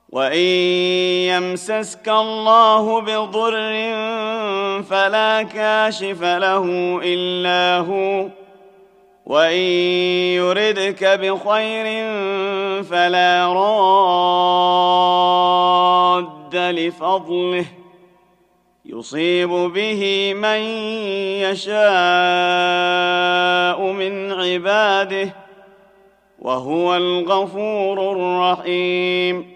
وإن يمسسك الله بضر فلا كاشف له إلا هو، وإن يردك بخير فلا راد لفضله، يصيب به من يشاء من عباده، وهو الغفور الرحيم.